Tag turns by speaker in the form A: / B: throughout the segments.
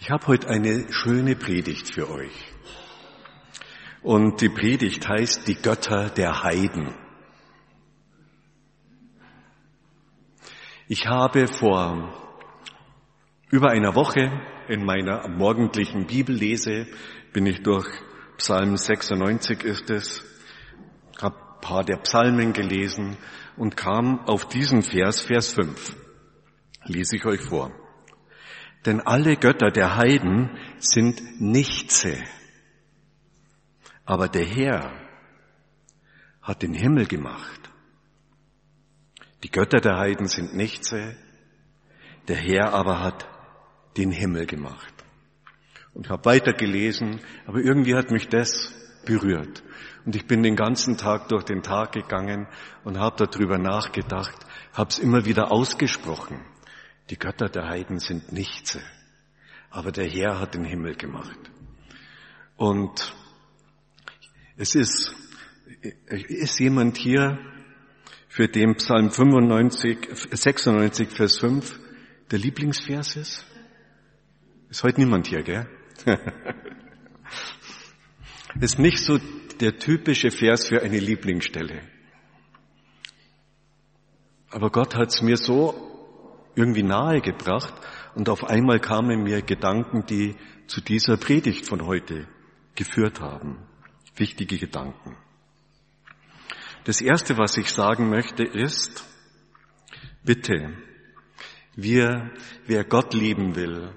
A: Ich habe heute eine schöne Predigt für euch. Und die Predigt heißt Die Götter der Heiden. Ich habe vor über einer Woche in meiner morgendlichen Bibellese, bin ich durch Psalm 96 ist es, habe ein paar der Psalmen gelesen und kam auf diesen Vers 5. Lese ich euch vor. Denn alle Götter der Heiden sind Nichtse. Aber der Herr hat den Himmel gemacht. Die Götter der Heiden sind Nichtse. Der Herr aber hat den Himmel gemacht. Und ich habe weitergelesen, aber irgendwie hat mich das berührt. Und ich bin den ganzen Tag durch den Tag gegangen und habe darüber nachgedacht, habe es immer wieder ausgesprochen. Die Götter der Heiden sind Nichtse, aber der Herr hat den Himmel gemacht. Und es ist jemand hier, für den Psalm 96, Vers 5 der Lieblingsvers ist? Ist heute niemand hier, gell? Ist nicht so der typische Vers für eine Lieblingsstelle. Aber Gott hat es mir so irgendwie nahegebracht und auf einmal kamen mir Gedanken, die zu dieser Predigt von heute geführt haben. Wichtige Gedanken. Das Erste, was ich sagen möchte, ist, bitte, wer Gott lieben will,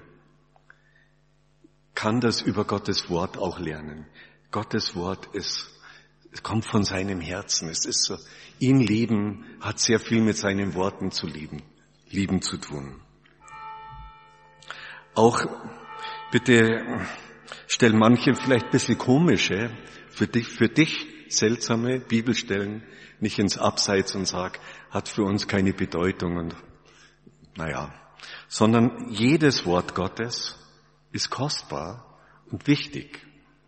A: kann das über Gottes Wort auch lernen. Gottes Wort es kommt von seinem Herzen. Es ist so, ihn lieben hat sehr viel mit seinen Worten zu lieben zu tun. Auch bitte stell manche vielleicht ein bisschen komische, für dich seltsame Bibelstellen nicht ins Abseits und sag, hat für uns keine Bedeutung und sondern jedes Wort Gottes ist kostbar und wichtig.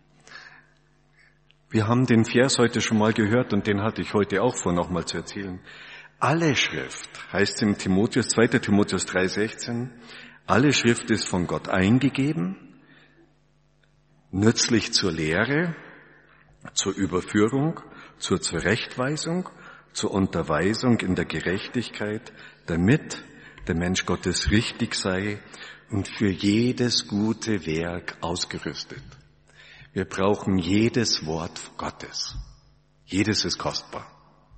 A: Wir haben den Vers heute schon mal gehört und den hatte ich heute auch vor, nochmal zu erzählen. Alle Schrift, heißt im 2. Timotheus 3,16, alle Schrift ist von Gott eingegeben, nützlich zur Lehre, zur Überführung, zur Zurechtweisung, zur Unterweisung in der Gerechtigkeit, damit der Mensch Gottes richtig sei und für jedes gute Werk ausgerüstet. Wir brauchen jedes Wort Gottes. Jedes ist kostbar.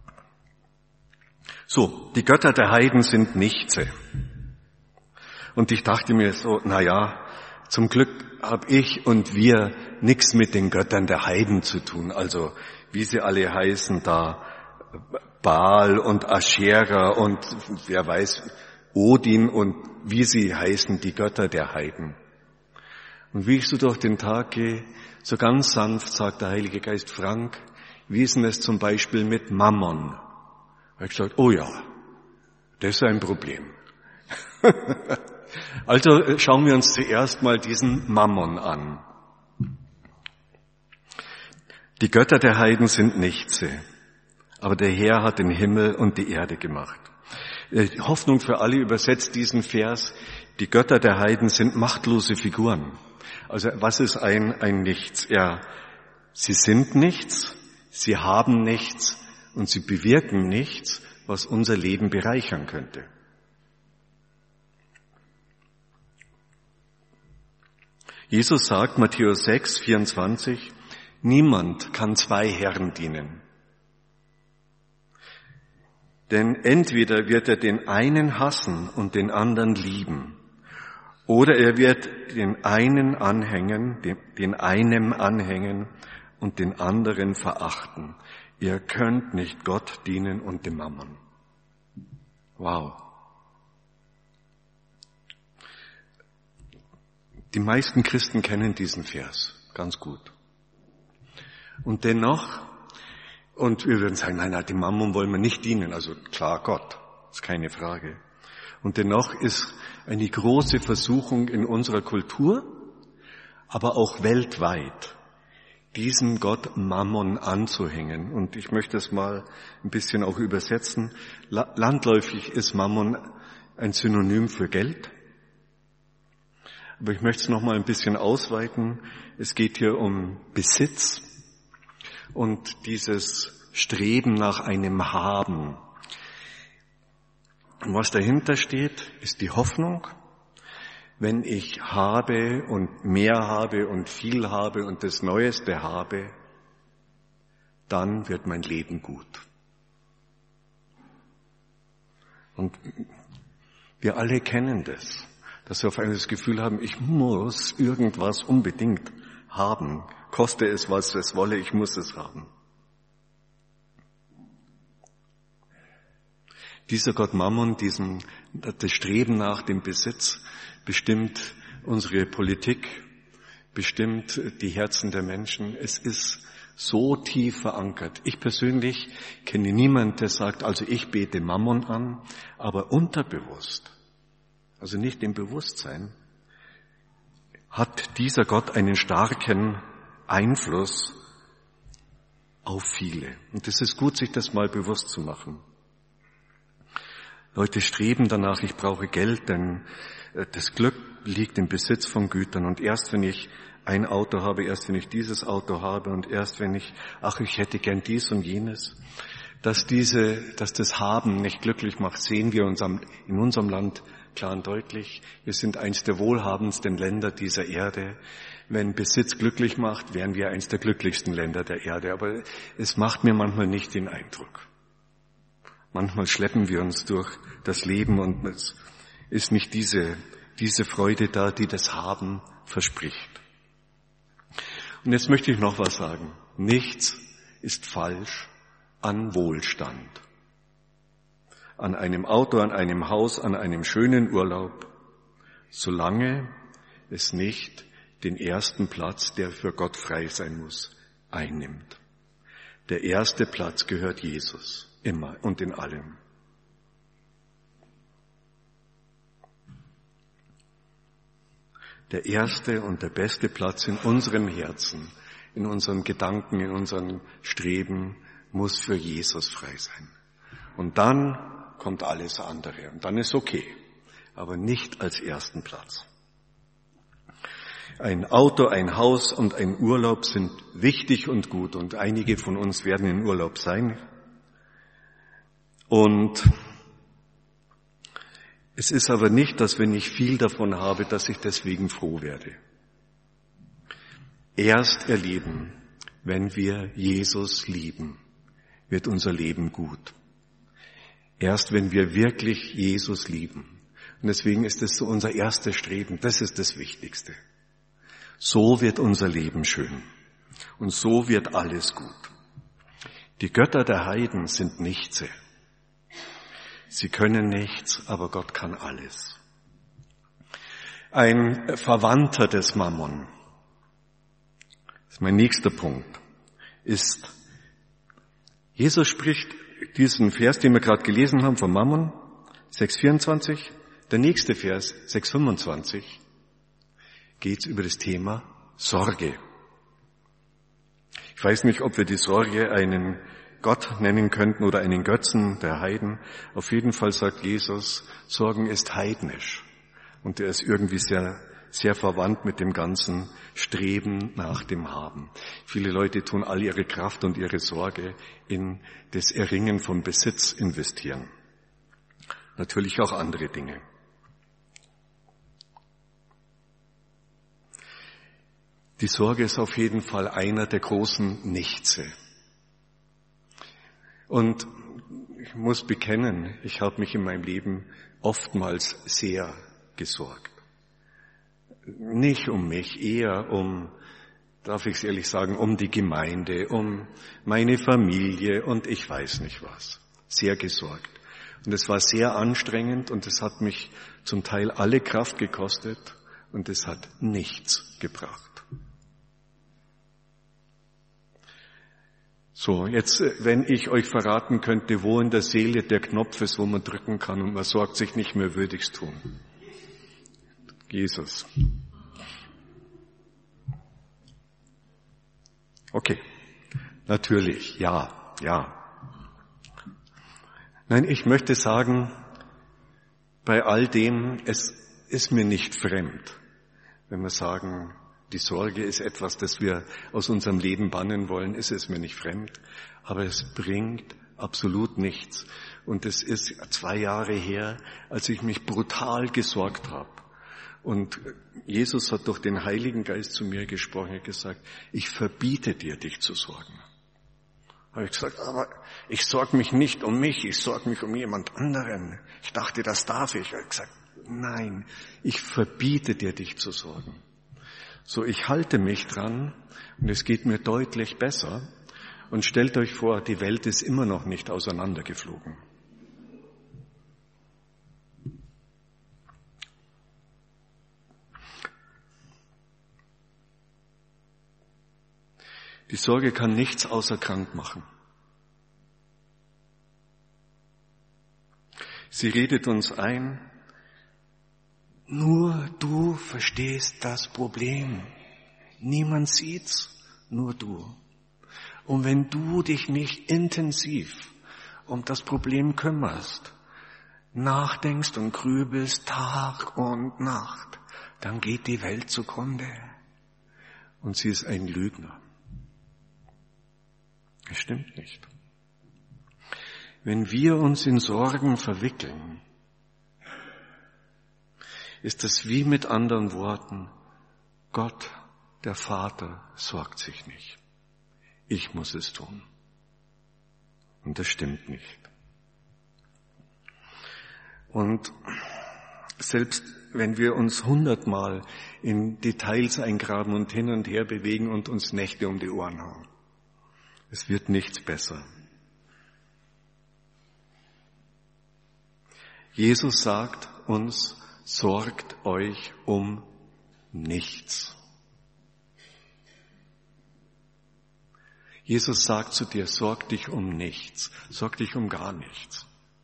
A: So, die Götter der Heiden sind Nichtse. Und ich dachte mir so, zum Glück habe ich und wir nichts mit den Göttern der Heiden zu tun. Also, wie sie alle heißen da, Baal und Aschera und wer weiß, Odin und wie sie heißen, die Götter der Heiden. Und wie ich so durch den Tag gehe, so ganz sanft sagt der Heilige Geist, Frank, wie ist denn es zum Beispiel mit Mammon? Da habe ich gesagt, oh ja, das ist ein Problem. Also schauen wir uns zuerst mal diesen Mammon an. Die Götter der Heiden sind Nichtse, aber der Herr hat den Himmel und die Erde gemacht. Hoffnung für alle übersetzt diesen Vers, die Götter der Heiden sind machtlose Figuren. Also was ist ein Nichts? Ja, sie sind nichts, sie haben nichts und sie bewirken nichts, was unser Leben bereichern könnte. Jesus sagt, Matthäus 6, 24, niemand kann zwei Herren dienen. Denn entweder wird er den einen hassen und den anderen lieben, oder er wird den einen anhängen, den einem anhängen und den anderen verachten. Ihr könnt nicht Gott dienen und dem Mammon. Wow. Die meisten Christen kennen diesen Vers ganz gut. Und dennoch, und wir würden sagen, nein, dem Mammon wollen wir nicht dienen, also klar Gott, ist keine Frage. Und dennoch ist eine große Versuchung in unserer Kultur, aber auch weltweit, diesem Gott Mammon anzuhängen. Und ich möchte es mal ein bisschen auch übersetzen. Landläufig ist Mammon ein Synonym für Geld. Aber ich möchte es noch mal ein bisschen ausweiten. Es geht hier um Besitz und dieses Streben nach einem Haben. Und was dahinter steht, ist die Hoffnung. Wenn ich habe und mehr habe und viel habe und das Neueste habe, dann wird mein Leben gut. Und wir alle kennen das, dass wir auf einmal das Gefühl haben, ich muss irgendwas unbedingt haben. Koste es, was es wolle, ich muss es haben. Dieser Gott Mammon, das Streben nach dem Besitz, bestimmt unsere Politik, bestimmt die Herzen der Menschen. Es ist so tief verankert. Ich persönlich kenne niemanden, der sagt, also ich bete Mammon an, aber unterbewusst, also nicht im Bewusstsein, hat dieser Gott einen starken Einfluss auf viele. Und es ist gut, sich das mal bewusst zu machen. Leute streben danach, ich brauche Geld, denn das Glück liegt im Besitz von Gütern. Und erst wenn ich ein Auto habe, erst wenn ich dieses Auto habe und erst wenn ich hätte gern dies und jenes, dass das Haben nicht glücklich macht, sehen wir in unserem Land klar und deutlich. Wir sind eins der wohlhabendsten Länder dieser Erde. Wenn Besitz glücklich macht, wären wir eins der glücklichsten Länder der Erde. Aber es macht mir manchmal nicht den Eindruck. Manchmal schleppen wir uns durch das Leben und es ist nicht diese Freude da, die das Haben verspricht. Und jetzt möchte ich noch was sagen. Nichts ist falsch an Wohlstand. An einem Auto, an einem Haus, an einem schönen Urlaub, solange es nicht den ersten Platz, der für Gott frei sein muss, einnimmt. Der erste Platz gehört Jesus. Immer und in allem. Der erste und der beste Platz in unseren Herzen, in unseren Gedanken, in unseren Streben muss für Jesus frei sein. Und dann kommt alles andere und dann ist okay, aber nicht als ersten Platz. Ein Auto, ein Haus und ein Urlaub sind wichtig und gut und einige von uns werden in Urlaub sein. Und es ist aber nicht, dass wenn ich viel davon habe, dass ich deswegen froh werde. Erst erleben, wenn wir Jesus lieben, wird unser Leben gut. Erst wenn wir wirklich Jesus lieben. Und deswegen ist es so unser erstes Streben, das ist das Wichtigste. So wird unser Leben schön. Und so wird alles gut. Die Götter der Heiden sind Nichtse. Sie können nichts, aber Gott kann alles. Ein Verwandter des Mammon, das ist mein nächster Punkt, ist, Jesus spricht diesen Vers, den wir gerade gelesen haben, vom Mammon, 6,24, der nächste Vers, 6,25, geht es über das Thema Sorge. Ich weiß nicht, ob wir die Sorge einen Gott nennen könnten oder einen Götzen der Heiden. Auf jeden Fall sagt Jesus, Sorgen ist heidnisch. Und er ist irgendwie sehr, sehr verwandt mit dem ganzen Streben nach dem Haben. Viele Leute tun all ihre Kraft und ihre Sorge in das Erringen von Besitz investieren. Natürlich auch andere Dinge. Die Sorge ist auf jeden Fall einer der großen Nichtse. Und ich muss bekennen, ich habe mich in meinem Leben oftmals sehr gesorgt. Nicht um mich, eher um, darf ich es ehrlich sagen, um die Gemeinde, um meine Familie und ich weiß nicht was. Sehr gesorgt. Und es war sehr anstrengend und es hat mich zum Teil alle Kraft gekostet und es hat nichts gebracht. So, jetzt, wenn ich euch verraten könnte, wo in der Seele der Knopf ist, wo man drücken kann und man sorgt sich nicht mehr, würde ich's tun. Jesus. Okay, natürlich, ja. Nein, ich möchte sagen, bei all dem, es ist mir nicht fremd, Wenn wir sagen, die Sorge ist etwas, das wir aus unserem Leben bannen wollen, ist es mir nicht fremd. Aber es bringt absolut nichts. Und es ist 2 Jahre her, als ich mich brutal gesorgt habe. Und Jesus hat durch den Heiligen Geist zu mir gesprochen und gesagt, ich verbiete dir, dich zu sorgen. Habe ich gesagt, aber ich sorge mich nicht um mich, ich sorge mich um jemand anderen. Ich dachte, das darf ich. Habe gesagt, nein, ich verbiete dir, dich zu sorgen. So, ich halte mich dran und es geht mir deutlich besser. Und stellt euch vor, die Welt ist immer noch nicht auseinandergeflogen. Die Sorge kann nichts außer krank machen. Sie redet uns ein, nur du verstehst das Problem. Niemand sieht's, nur du. Und wenn du dich nicht intensiv um das Problem kümmerst, nachdenkst und grübelst Tag und Nacht, dann geht die Welt zugrunde. Und sie ist ein Lügner. Das stimmt nicht. Wenn wir uns in Sorgen verwickeln, ist es wie mit anderen Worten, Gott, der Vater, sorgt sich nicht. Ich muss es tun. Und das stimmt nicht. Und selbst wenn wir uns 100-mal in Details eingraben und hin und her bewegen und uns Nächte um die Ohren hauen, es wird nichts besser. Jesus sagt uns, sorgt euch um nichts. Jesus sagt zu dir, sorg dich um nichts, sorg dich um gar nichts.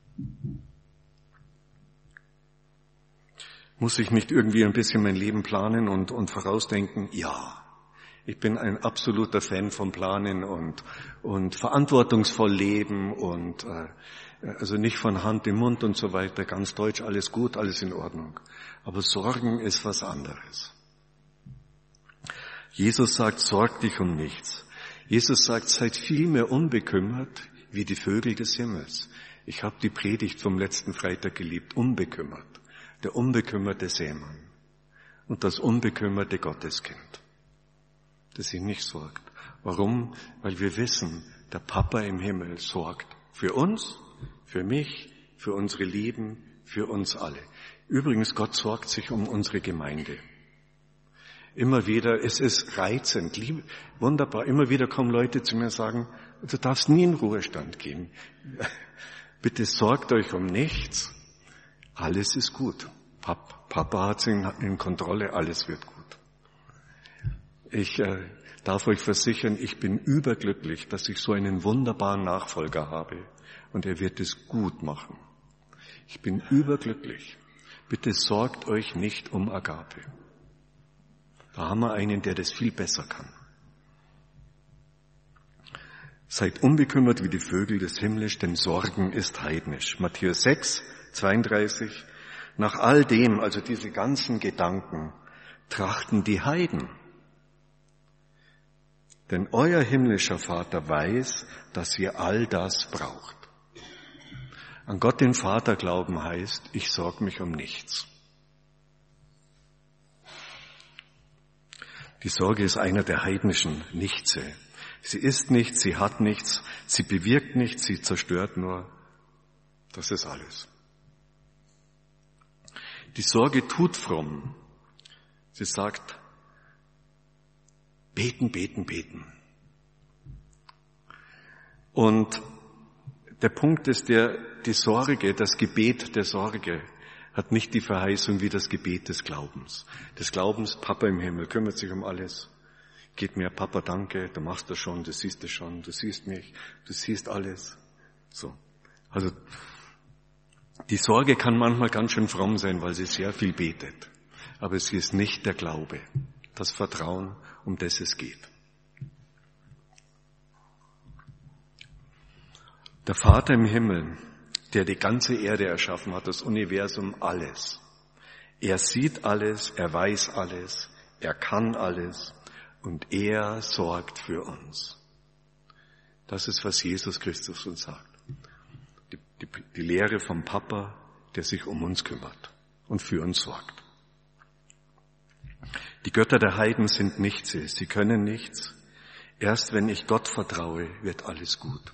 A: Muss ich nicht irgendwie ein bisschen mein Leben planen und vorausdenken? Ja, ich bin ein absoluter Fan vom Planen und verantwortungsvoll leben und also nicht von Hand im Mund und so weiter, ganz deutsch, alles gut, alles in Ordnung. Aber Sorgen ist was anderes. Jesus sagt, sorg dich um nichts. Jesus sagt, seid vielmehr unbekümmert wie die Vögel des Himmels. Ich habe die Predigt vom letzten Freitag geliebt, unbekümmert. Der unbekümmerte Seemann und das unbekümmerte Gotteskind, das sich nicht sorgt. Warum? Weil wir wissen, der Papa im Himmel sorgt für uns, für mich, für unsere Lieben, für uns alle. Übrigens, Gott sorgt sich um unsere Gemeinde. Immer wieder, es ist reizend, wunderbar, immer wieder kommen Leute zu mir und sagen, du darfst nie in Ruhestand gehen. Bitte sorgt euch um nichts. Alles ist gut. Papa hat es in Kontrolle, alles wird gut. Ich darf euch versichern, ich bin überglücklich, dass ich so einen wunderbaren Nachfolger habe und er wird es gut machen. Ich bin überglücklich. Bitte sorgt euch nicht um Agape. Da haben wir einen, der das viel besser kann. Seid unbekümmert wie die Vögel des Himmels, denn Sorgen ist heidnisch. Matthäus 6, 32. Nach all dem, also diese ganzen Gedanken, trachten die Heiden. Denn euer himmlischer Vater weiß, dass ihr all das braucht. An Gott den Vater glauben heißt, ich sorge mich um nichts. Die Sorge ist einer der heidnischen Nichtse. Sie ist nichts, sie hat nichts, sie bewirkt nichts, sie zerstört nur. Das ist alles. Die Sorge tut fromm. Sie sagt, beten, beten, beten. Und der Punkt ist die Sorge, das Gebet der Sorge hat nicht die Verheißung wie das Gebet des Glaubens. Des Glaubens, Papa im Himmel kümmert sich um alles. Geht mir, Papa, danke, du machst das schon, du siehst es schon, du siehst mich, du siehst alles. So. Also, die Sorge kann manchmal ganz schön fromm sein, weil sie sehr viel betet. Aber sie ist nicht der Glaube, das Vertrauen, um das es geht. Der Vater im Himmel, der die ganze Erde erschaffen hat, das Universum, alles. Er sieht alles, er weiß alles, er kann alles und er sorgt für uns. Das ist, was Jesus Christus uns sagt. Die Lehre vom Papa, der sich um uns kümmert und für uns sorgt. Die Götter der Heiden sind nichts, sie können nichts. Erst wenn ich Gott vertraue, wird alles gut.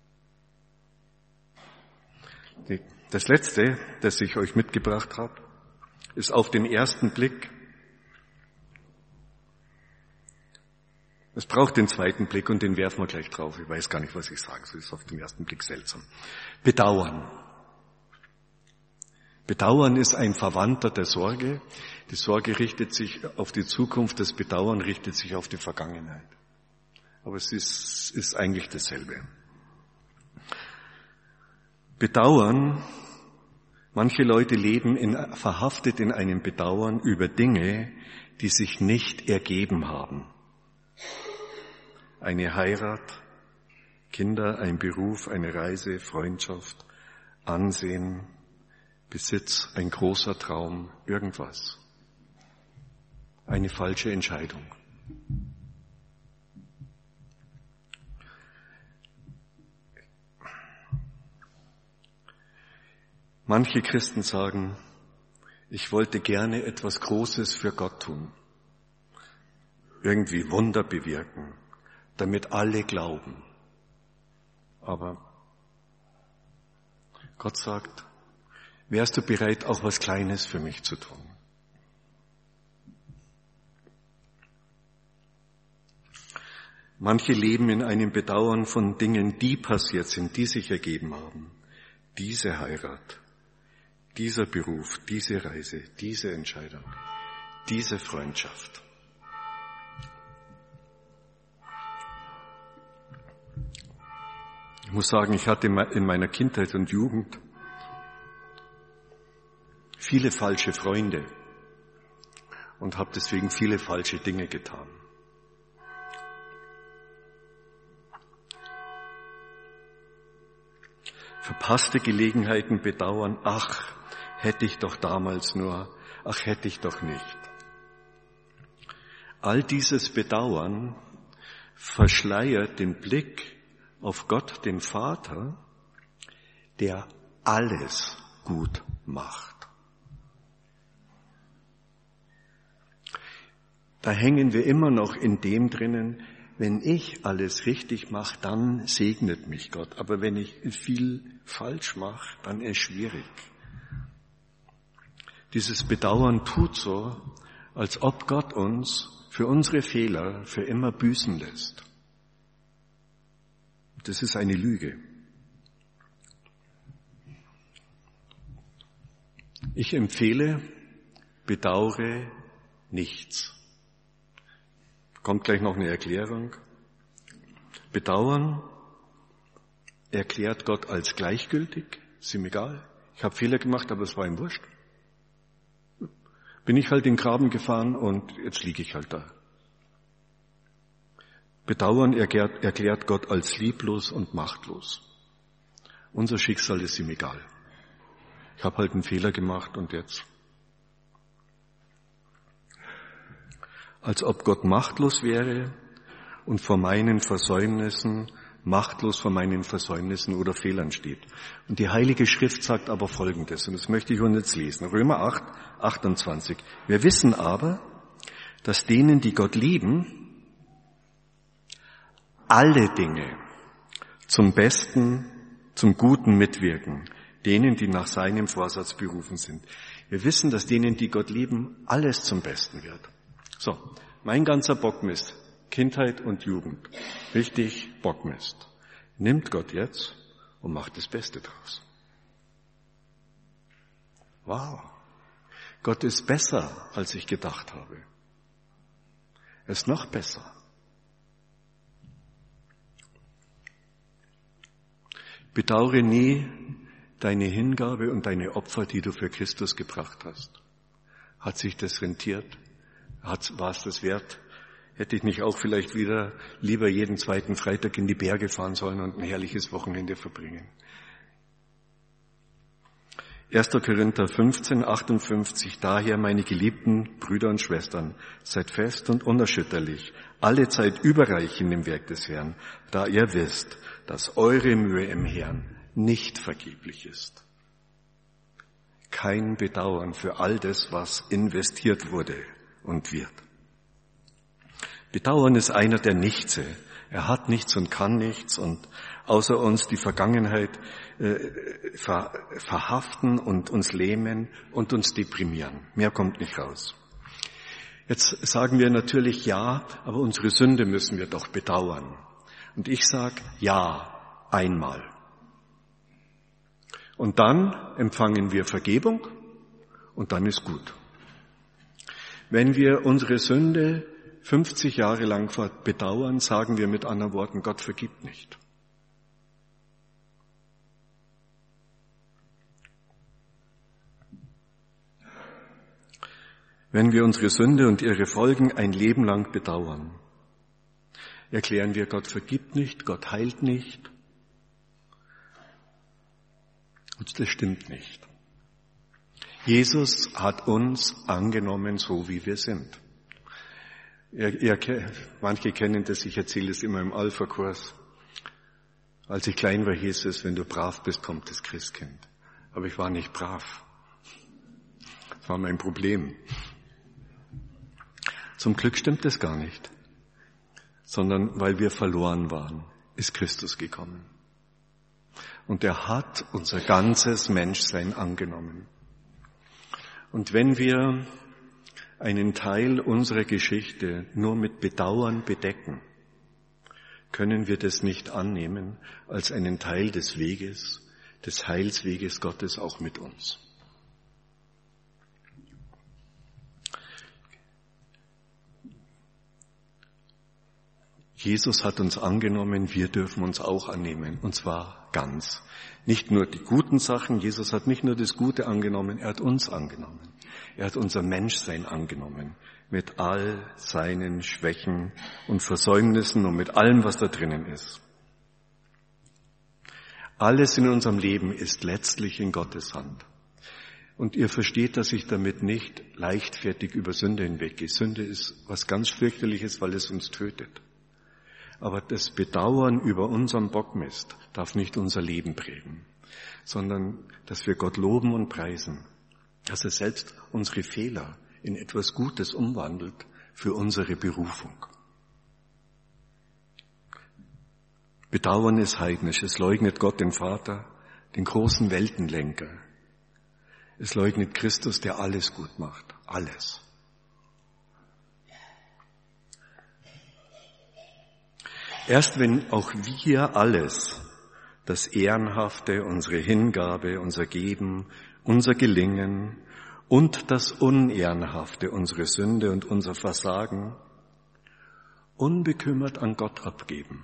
A: Das Letzte, das ich euch mitgebracht habe, ist auf den ersten Blick. Es braucht den zweiten Blick und den werfen wir gleich drauf. Ich weiß gar nicht, was ich sage. Es ist auf den ersten Blick seltsam. Bedauern. Bedauern ist ein Verwandter der Sorge. Die Sorge richtet sich auf die Zukunft, das Bedauern richtet sich auf die Vergangenheit. Aber es ist eigentlich dasselbe. Bedauern, manche Leute leben verhaftet in einem Bedauern über Dinge, die sich nicht ergeben haben. Eine Heirat, Kinder, ein Beruf, eine Reise, Freundschaft, Ansehen, Besitz, ein großer Traum, irgendwas. Eine falsche Entscheidung. Manche Christen sagen, ich wollte gerne etwas Großes für Gott tun, irgendwie Wunder bewirken, damit alle glauben. Aber Gott sagt, wärst du bereit, auch was Kleines für mich zu tun? Manche leben in einem Bedauern von Dingen, die passiert sind, die sich ergeben haben. Diese Heirat, dieser Beruf, diese Reise, diese Entscheidung, diese Freundschaft. Ich muss sagen, ich hatte in meiner Kindheit und Jugend viele falsche Freunde und habe deswegen viele falsche Dinge getan. Verpasste Gelegenheiten bedauern, ach, hätte ich doch damals nur, ach, hätte ich doch nicht. All dieses Bedauern verschleiert den Blick auf Gott, den Vater, der alles gut macht. Da hängen wir immer noch in dem drinnen, wenn ich alles richtig mache, dann segnet mich Gott. Aber wenn ich viel falsch mache, dann ist es schwierig. Dieses Bedauern tut so, als ob Gott uns für unsere Fehler für immer büßen lässt. Das ist eine Lüge. Ich empfehle, bedauere nichts. Kommt gleich noch eine Erklärung. Bedauern erklärt Gott als gleichgültig, ist ihm egal. Ich habe Fehler gemacht, aber es war ihm wurscht. Bin ich halt in den Graben gefahren und jetzt liege ich halt da. Bedauern erklärt Gott als lieblos und machtlos. Unser Schicksal ist ihm egal. Ich habe halt einen Fehler gemacht und jetzt. Als ob Gott machtlos wäre und vor meinen Versäumnissen, machtlos vor meinen Versäumnissen oder Fehlern steht. Und die Heilige Schrift sagt aber Folgendes, und das möchte ich uns jetzt lesen. Römer 8, 28. Wir wissen aber, dass denen, die Gott lieben, alle Dinge zum Besten, zum Guten mitwirken, denen, die nach seinem Vorsatz berufen sind. Wir wissen, dass denen, die Gott lieben, alles zum Besten wird. So, mein ganzer Bockmist, Kindheit und Jugend, richtig Bockmist, nimmt Gott jetzt und macht das Beste draus. Wow, Gott ist besser, als ich gedacht habe. Er ist noch besser. Bedauere nie deine Hingabe und deine Opfer, die du für Christus gebracht hast. Hat sich das rentiert? War es das wert? Hätte ich nicht auch vielleicht wieder lieber jeden zweiten Freitag in die Berge fahren sollen und ein herrliches Wochenende verbringen? 1. Korinther 15, 58, daher, meine geliebten Brüder und Schwestern, seid fest und unerschütterlich, alle Zeit überreich in dem Werk des Herrn, da ihr wisst, dass eure Mühe im Herrn nicht vergeblich ist. Kein Bedauern für all das, was investiert wurde und wird. Bedauern ist einer, der Nichtse. Er hat nichts und kann nichts und außer uns die Vergangenheit verhaften und uns lähmen und uns deprimieren. Mehr kommt nicht raus. Jetzt sagen wir natürlich ja, aber unsere Sünde müssen wir doch bedauern. Und ich sage ja, einmal. Und dann empfangen wir Vergebung und dann ist gut. Wenn wir unsere Sünde 50 Jahre lang bedauern, sagen wir mit anderen Worten, Gott vergibt nicht. Wenn wir unsere Sünde und ihre Folgen ein Leben lang bedauern, erklären wir, Gott vergibt nicht, Gott heilt nicht. Und das stimmt nicht. Jesus hat uns angenommen, so wie wir sind. Manche kennen das, ich erzähle es immer im Alpha-Kurs. Als ich klein war, hieß es, wenn du brav bist, kommt das Christkind. Aber ich war nicht brav. Das war mein Problem. Zum Glück stimmt das gar nicht, sondern weil wir verloren waren, ist Christus gekommen. Und er hat unser ganzes Menschsein angenommen. Und wenn wir einen Teil unserer Geschichte nur mit Bedauern bedecken, können wir das nicht annehmen als einen Teil des Weges, des Heilsweges Gottes auch mit uns. Jesus hat uns angenommen, wir dürfen uns auch annehmen, und zwar ganz. Nicht nur die guten Sachen, Jesus hat nicht nur das Gute angenommen, er hat uns angenommen. Er hat unser Menschsein angenommen, mit all seinen Schwächen und Versäumnissen und mit allem, was da drinnen ist. Alles in unserem Leben ist letztlich in Gottes Hand. Und ihr versteht, dass ich damit nicht leichtfertig über Sünde hinweggehe. Sünde ist was ganz fürchterliches, weil es uns tötet. Aber das Bedauern über unseren Bockmist darf nicht unser Leben prägen, sondern dass wir Gott loben und preisen, dass er selbst unsere Fehler in etwas Gutes umwandelt für unsere Berufung. Bedauern ist heidnisch, es leugnet Gott den Vater, den großen Weltenlenker. Es leugnet Christus, der alles gut macht, alles. Erst wenn auch wir alles, das Ehrenhafte, unsere Hingabe, unser Geben, unser Gelingen und das Unehrenhafte, unsere Sünde und unser Versagen, unbekümmert an Gott abgeben,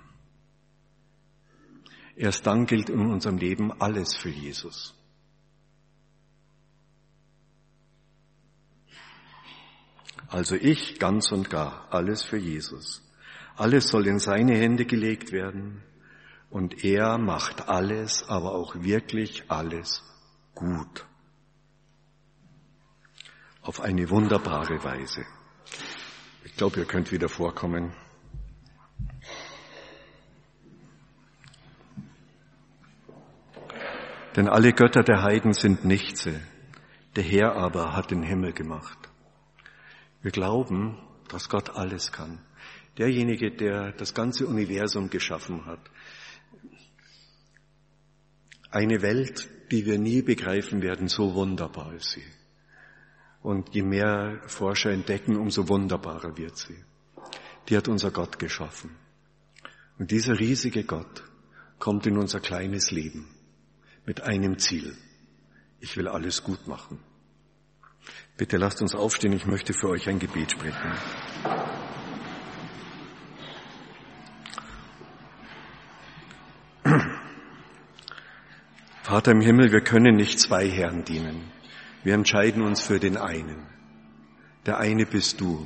A: erst dann gilt in unserem Leben alles für Jesus. Also ich ganz und gar, alles für Jesus. Alles soll in seine Hände gelegt werden und er macht alles, aber auch wirklich alles gut. Auf eine wunderbare Weise. Ich glaube, ihr könnt wieder vorkommen. Denn alle Götter der Heiden sind Nichtse, der Herr aber hat den Himmel gemacht. Wir glauben, dass Gott alles kann. Derjenige, der das ganze Universum geschaffen hat. Eine Welt, die wir nie begreifen werden, so wunderbar ist sie. Und je mehr Forscher entdecken, umso wunderbarer wird sie. Die hat unser Gott geschaffen. Und dieser riesige Gott kommt in unser kleines Leben mit einem Ziel. Ich will alles gut machen. Bitte lasst uns aufstehen, ich möchte für euch ein Gebet sprechen. Vater im Himmel, wir können nicht zwei Herren dienen. Wir entscheiden uns für den einen. Der eine bist du.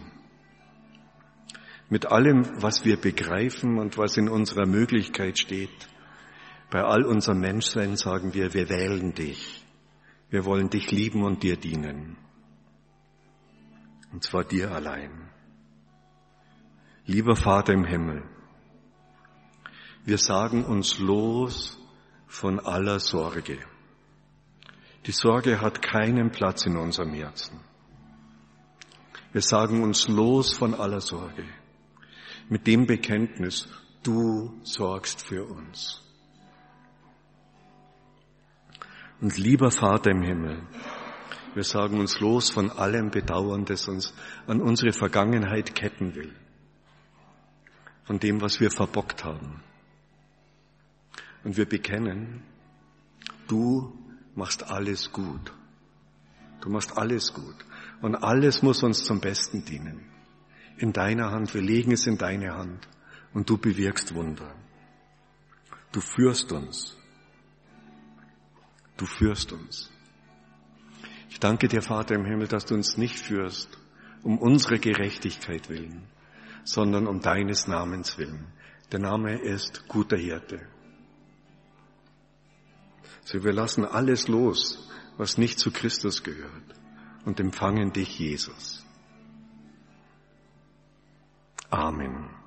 A: Mit allem, was wir begreifen und was in unserer Möglichkeit steht, bei all unserem Menschsein sagen wir wählen dich. Wir wollen dich lieben und dir dienen. Und zwar dir allein. Lieber Vater im Himmel, wir sagen uns los von aller Sorge. Die Sorge hat keinen Platz in unserem Herzen. Wir sagen uns los von aller Sorge. Mit dem Bekenntnis, du sorgst für uns. Und lieber Vater im Himmel, wir sagen uns los von allem Bedauern, das uns an unsere Vergangenheit ketten will. Von dem, was wir verbockt haben. Und wir bekennen, du machst alles gut. Du machst alles gut. Und alles muss uns zum Besten dienen. In deiner Hand, wir legen es in deine Hand. Und du bewirkst Wunder. Du führst uns. Du führst uns. Ich danke dir, Vater im Himmel, dass du uns nicht führst, um unsere Gerechtigkeit willen, sondern um deines Namens willen. Der Name ist guter Hirte. So, wir lassen alles los, was nicht zu Christus gehört, und empfangen dich, Jesus. Amen.